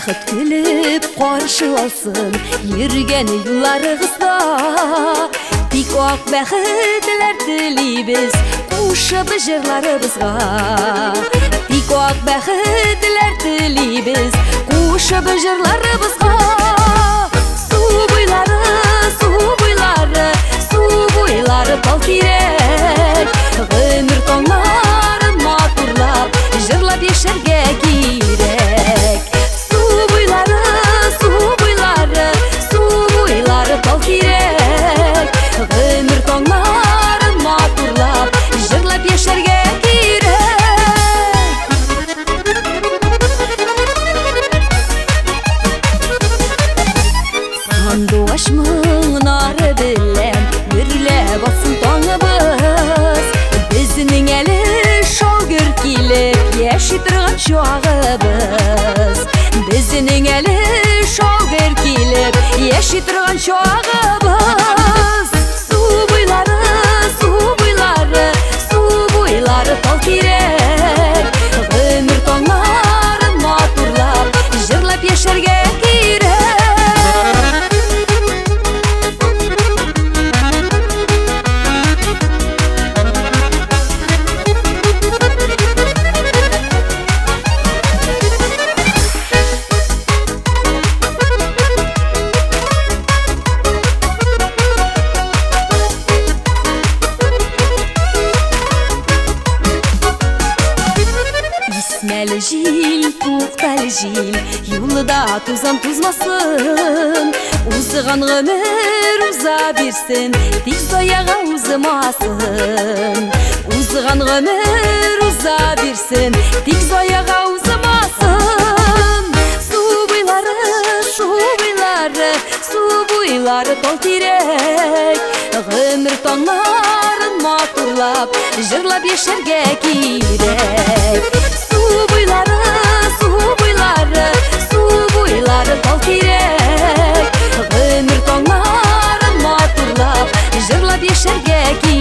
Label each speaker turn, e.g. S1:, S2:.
S1: бақыт күліп қаршы алсын ерген юлларығызда. Тик ақ бақытлар тілейбіз қушып жырларыбызға. Тик ақ бақытлар тілейбіз қушып жырларыбызға. Су бойлары, су бойлары, су бойлары бал керек. Ғұмыр таңларын матурлап жырлап ешерге керек. Су бойлары, су бойлары, су бойлары бал керек. Ғұмыр таңларын матурлап жырлап ешерге керек. Сандуғаш мұңнары білем бірле басын таңыбыз. Біздің әлі шоғыр келіп еші тұрған шоғыбыз. Біздің әлі шоғыр келіп еші тұрған шоғыбыз. Су бойлары, су бойлары, су бойлары тал керек. Ғұмыр таңларын матурлап жырлап ешерге керек. Исмәлі жил, туқталы жил, юлыда тузан тузмасын. Узыған ғұмыр уза берсін, тек заяға узымасын. Узыған ғұмыр уза берсін, тек заяға узымасын. Су бойлары, су бойлары, су бойлары тал керек. Ғұмыр таңларын матурлап жырлап ешерге керек. Су бойлары, су бойлары, су бойлары тал керек. Ғұмыр таңларын матурлап жырлап ешерге керек.